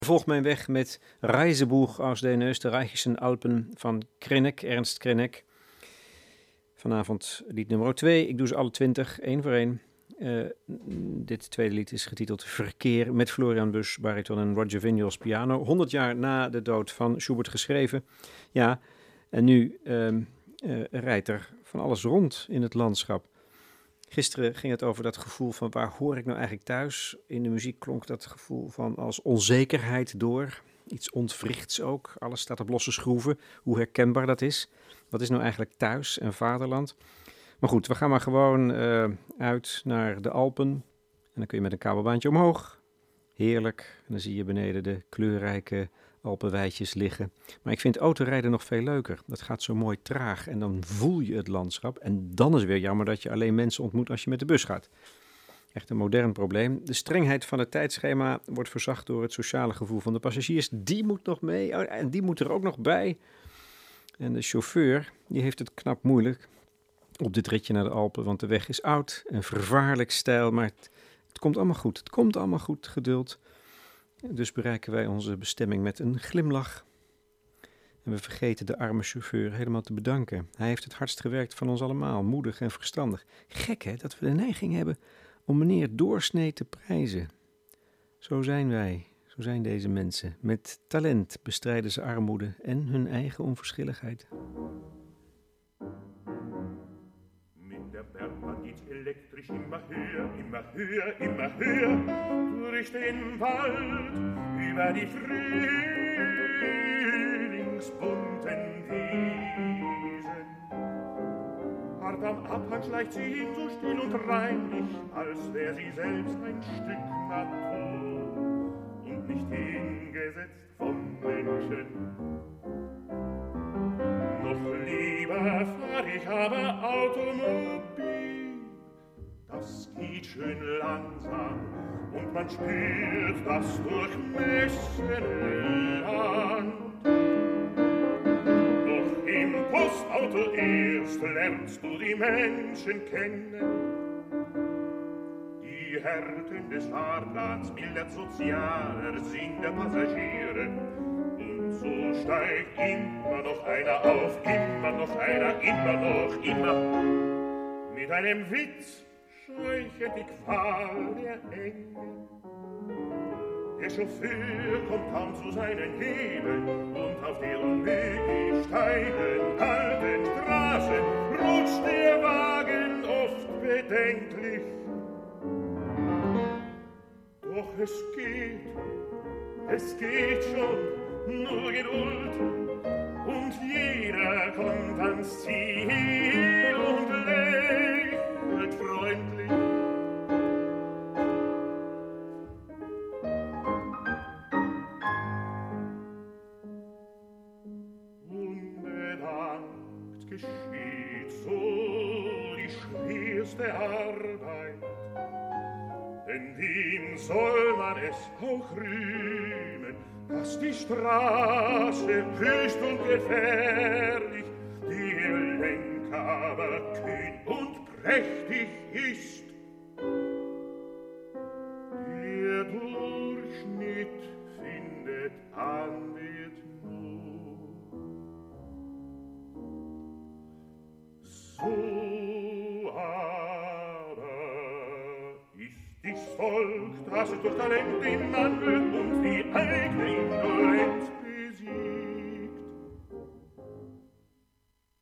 Volg mijn weg met Reisebuch aus den Österreichischen Alpen van Krenek, Ernst Krenek. Vanavond lied nummer 2. Ik doe ze alle 20, één voor één. Dit tweede lied is getiteld Verkeer met Florian Busch, bariton en Roger Vinyals piano. 100 jaar na de dood van Schubert geschreven. Ja, en nu rijdt er van alles rond in het landschap. Gisteren ging het over dat gevoel van waar hoor ik nou eigenlijk thuis? In de muziek klonk dat gevoel van als onzekerheid door. Iets ontwrichts ook. Alles staat op losse schroeven. Hoe herkenbaar dat is. Wat is nou eigenlijk thuis en vaderland? Maar goed, we gaan maar gewoon uit naar de Alpen. En dan kun je met een kabelbaantje omhoog. Heerlijk. En dan zie je beneden de kleurrijke Alpenweidjes liggen. Maar ik vind autorijden nog veel leuker. Dat gaat zo mooi traag en dan voel je het landschap. En dan is het weer jammer dat je alleen mensen ontmoet als je met de bus gaat. Echt een modern probleem. De strengheid van het tijdschema wordt verzacht door het sociale gevoel van de passagiers. Die moet nog mee en die moet er ook nog bij. En de chauffeur, die heeft het knap moeilijk op dit ritje naar de Alpen. Want de weg is oud en vervaarlijk steil. Maar het komt allemaal goed. Het komt allemaal goed, geduld. Dus bereiken wij onze bestemming met een glimlach. En we vergeten de arme chauffeur helemaal te bedanken. Hij heeft het hardst gewerkt van ons allemaal, moedig en verstandig. Gek hè, dat we de neiging hebben om meneer doorsnee te prijzen. Zo zijn wij, zo zijn deze mensen. Met talent bestrijden ze armoede en hun eigen onverschilligheid. Der Bergbahn geht elektrisch immer höher, immer höher, immer höher, durch den Wald, über die frühlingsbunten Wiesen. Hart am Abhang schleicht sie hin, so still und reinlich, als wär sie selbst ein Stück Natur und nicht hingesetzt vom Menschen. Noch lieber fahr ich aber Automobil, das geht schön langsam und man spürt das durchmessene Land. Doch im Postauto erst lernst du die Menschen kennen, die Härten des Fahrplans mildert sozialer Sinn der Passagiere. So steigt immer noch einer auf, immer noch einer, immer. Mit einem Witz scheuche die Qual der Engel. Der Chauffeur kommt kaum zu seinen Hebeln und auf der unmöglich steilen, kalten Straße rutscht der Wagen oft bedenklich. Doch es geht schon. Nur Geduld und jeder kommt ans Ziel und lächelt freundlich. Unbedankt geschieht so die schwerste Arbeit, denn wem soll man es auch rühmen, dass die Straße wüst und gefährlich, der Lenker aber kühn und prächtig ist. Der Durchschnitt findet Anwert nur. So aber ist dies Volk, das durch Talent den Mann und die eigene